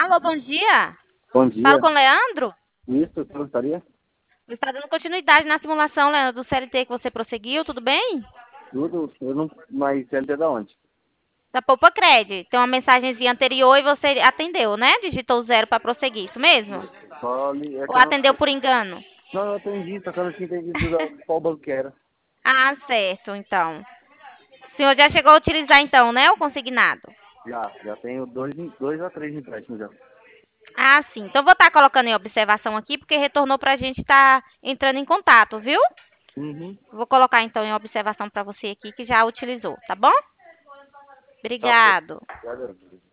Alô, bom dia. Bom Falo dia. com o Leandro. Isso, você gostaria? Está dando continuidade na simulação, Leandro, do CLT que você prosseguiu, tudo bem? Tudo, eu não, mas CLT da onde? Da Poupa Cred. Tem uma mensagenzinha anterior e você atendeu, né? Digitou zero para prosseguir, isso mesmo? É Ou que eu não, atendeu por engano? não, eu atendi, só que eu não tinha entendido qual banco que era. Ah, certo, então. O senhor já chegou a utilizar, então, né, o consignado? Já tenho dois a três empréstimos já. Ah, sim. Então, vou estar colocando em observação aqui, porque retornou para a gente estar entrando em contato, viu? Uhum. Vou colocar, então, em observação para você aqui que já utilizou, tá bom? Tá bom. Obrigado. Obrigado.